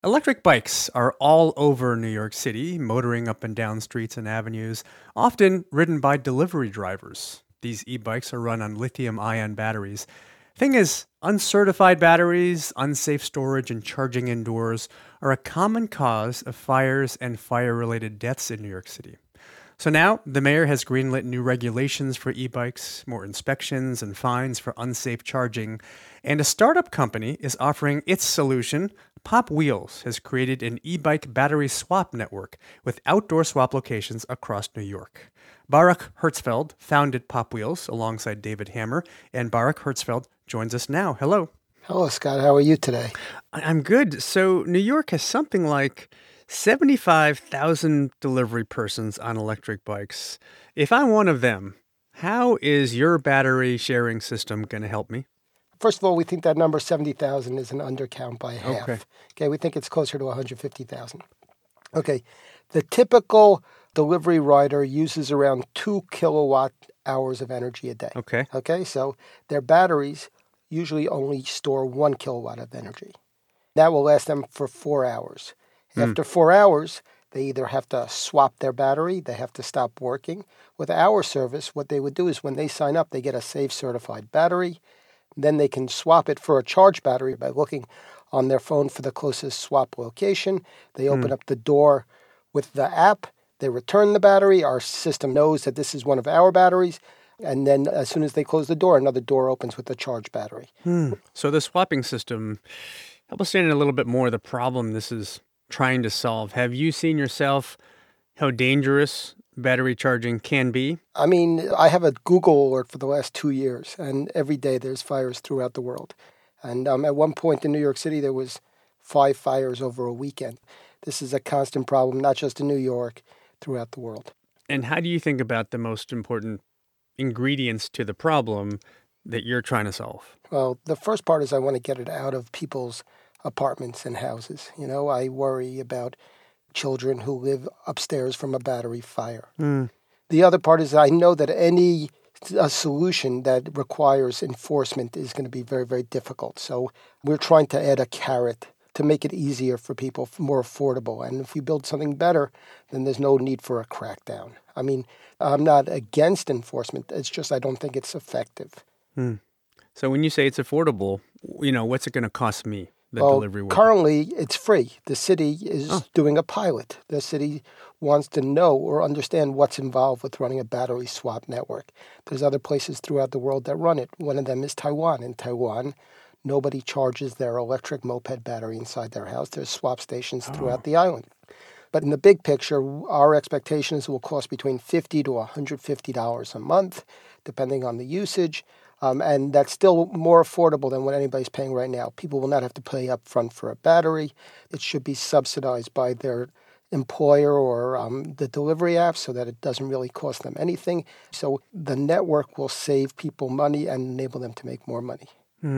Electric bikes are all over New York City, motoring up and down streets and avenues, often ridden by delivery drivers. These e bikes are run on lithium ion batteries. Thing is, uncertified batteries, unsafe storage, and charging indoors are a common cause of fires and fire related deaths in New York City. So now, the mayor has greenlit new regulations for e bikes, more inspections and fines for unsafe charging, and a startup company is offering its solution. Pop Wheels has created an e bike battery swap network with outdoor swap locations across New York. Barak Hertzfeld founded Pop Wheels alongside David Hammer, and Barak Hertzfeld joins us now. Hello. Hello, Scott. How are you today? I'm good. So, New York has something like 75,000 delivery persons on electric bikes. If I'm one of them, how is your battery sharing system going to help me? First of all, we think that number 70,000 is an undercount by half. Okay. Okay, we think it's closer to 150,000. Okay, the typical delivery rider uses around 2 kilowatt hours of energy a day. Okay. Okay, so their batteries usually only store 1 kilowatt of energy. That will last them for 4 hours. After 4 hours, they either have to swap their battery, they have to stop working. With our service, what they would do is when they sign up, they get a safe certified battery. Then they can swap it for a charge battery by looking on their phone for the closest swap location. They open up the door with the app. They return the battery. Our system knows that this is one of our batteries. And then as soon as they close the door, another door opens with the charge battery. So, the swapping system, help us understand a little bit more the problem this is trying to solve. Have you seen yourself how dangerous battery charging can be? I mean, I have a Google alert for the last 2 years, and every day there's fires throughout the world. And at one point in New York City, there was 5 fires over a weekend. This is a constant problem, not just in New York, throughout the world. And how do you think about the most important ingredients to the problem that you're trying to solve? Well, the first part is I want to get it out of people's apartments and houses. You know, I worry about children who live upstairs from a battery fire. The other part is I know that any a solution that requires enforcement is going to be very, very difficult. So we're trying to add a carrot to make it easier for people, more affordable. And if we build something better, then there's no need for a crackdown. I mean, I'm not against enforcement. It's just I don't think it's effective. So, when you say it's affordable, what's it going to cost me, the delivery worker? Currently, it's free. The city is doing a pilot. The city wants to know or understand what's involved with running a battery swap network. There's other places throughout the world that run it. One of them is Taiwan. In Taiwan, nobody charges their electric moped battery inside their house. There's swap stations throughout the island. But in the big picture, our expectation is it will cost between $50 to $150 a month, depending on the usage. And that's still more affordable than what anybody's paying right now. People will not have to pay up front for a battery. It should be subsidized by their employer or the delivery app so that it doesn't really cost them anything. So the network will save people money and enable them to make more money.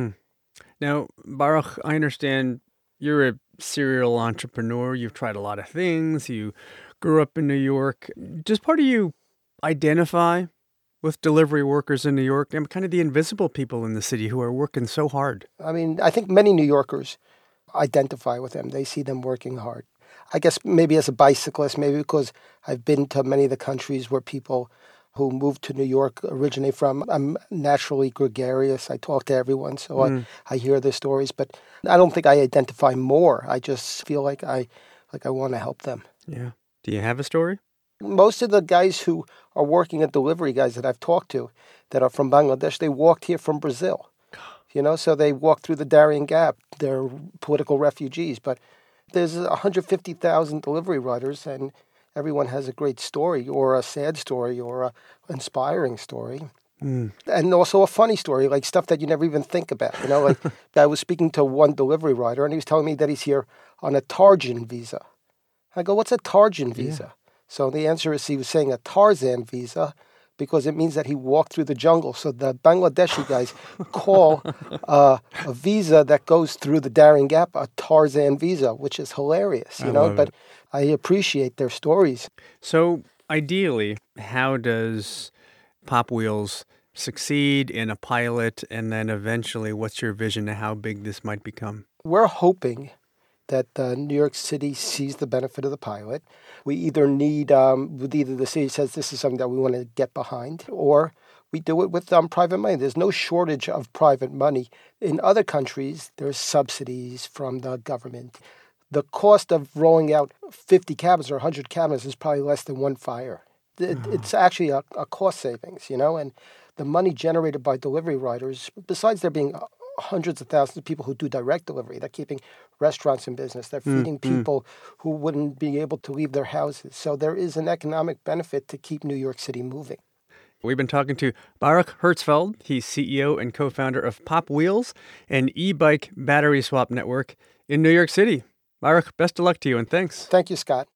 Now, Baruch, I understand you're a serial entrepreneur. You've tried a lot of things. You grew up in New York. Does part of you identify with delivery workers in New York and kind of the invisible people in the city who are working so hard? I mean, I think many New Yorkers identify with them. They see them working hard. I guess maybe as a bicyclist, maybe because I've been to many of the countries where people who moved to New York originate from. I'm naturally gregarious. I talk to everyone, so I hear their stories. But I don't think I identify more. I just feel like I want to help them. Yeah. Do you have a story? Most of the guys who are working at delivery guys that I've talked to that are from Bangladesh, they walked here from Brazil. So they walked through the Darien Gap. They're political refugees. But there's 150,000 delivery riders, and everyone has a great story or a sad story or a inspiring story. And also a funny story, like stuff that you never even think about. Like I was speaking to one delivery rider, and he was telling me that he's here on a Tarzan visa. I go, what's a Tarzan visa? So the answer is he was saying a Tarzan visa because it means that he walked through the jungle. So the Bangladeshi guys call a visa that goes through the Darien Gap a Tarzan visa, which is hilarious, But I appreciate their stories. So ideally, how does Pop Wheels succeed in a pilot, and then eventually what's your vision of how big this might become? We're hoping that New York City sees the benefit of the pilot. We either need, either the city says this is something that we want to get behind, or we do it with private money. There's no shortage of private money. In other countries, there's subsidies from the government. The cost of rolling out 50 cabins or 100 cabins is probably less than one fire. It's actually a cost savings, and the money generated by delivery riders, besides there being hundreds of thousands of people who do direct delivery, they're keeping restaurants in business, they're feeding people who wouldn't be able to leave their houses. So there is an economic benefit to keep New York City moving. We've been talking to Baruch Hertzfeld. He's CEO and co-founder of Pop Wheels, an e-bike battery swap network in New York City. Baruch, best of luck to you, and thanks. Thank you, Scott.